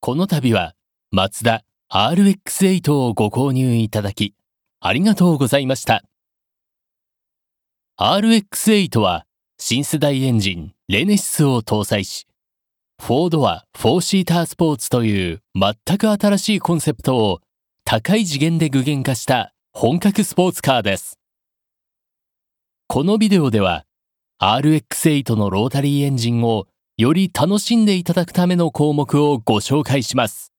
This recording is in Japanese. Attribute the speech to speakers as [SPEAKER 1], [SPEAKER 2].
[SPEAKER 1] この度はマツダ RX-8 をご購入いただきありがとうございました。RX-8 は新世代エンジンレネシスを搭載し、4ドア4シータースポーツという全く新しいコンセプトを高い次元で具現化した本格スポーツカーです。このビデオでは RX-8 のロータリーエンジンをより楽しんでいただくための項目をご紹介します。